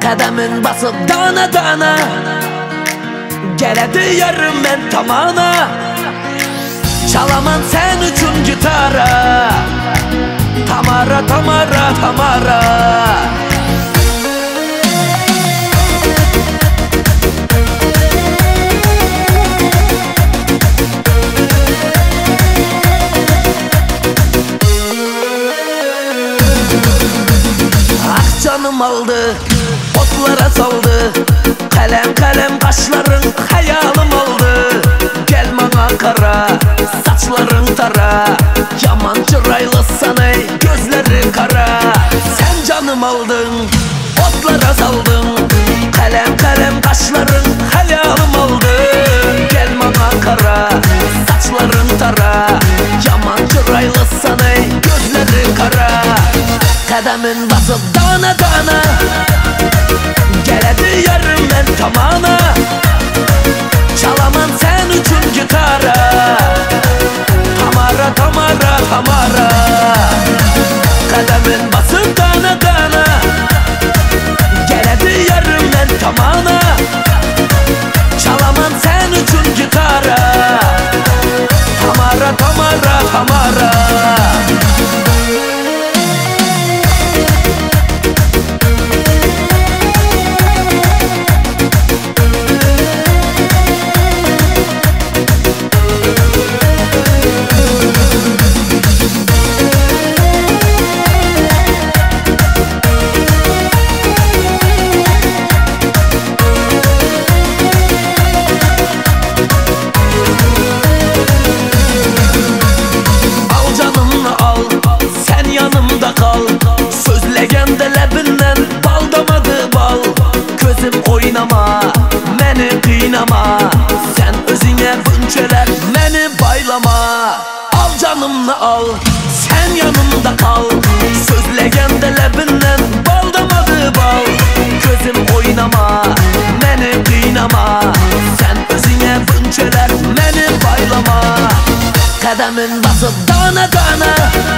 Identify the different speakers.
Speaker 1: Qədəmin basıb dana dana, gələdi yarım mən tamana. Çalaman sən üçün gitara, Tamara, Tamara, Tamara. Canım aldı, otlara saldı, kalem kalem kaşların hayalım oldu. Gel bana kara, saçların tara, yaman çıraylısan ey gözleri kara. Sen canım aldın, otlara saldın, kalem kalem kaşların hayalım oldu. Gel bana kara, saçların tara, yaman çıraylısan ey gözleri kara. Qədəmin basıb dana dana, gələdi yarım mən tamana. Çalaman sən üçün gitara, Tamara, Tamara, Tamara. Qədəmin basıb dana dana, gələdi yarım mən tamana. Çalaman sən üçün gitara, Tamara, Tamara, Tamara. Oynama, məni qıynama, sən özünə bünçələr, məni baylama. Al canımla al, sən yanımda kal, sözləgəndə ləbindən baldamadı bal. Gözüm oynama, məni qıynama, sən özünə bünçələr, məni baylama. Qədəmin basıb dana dana,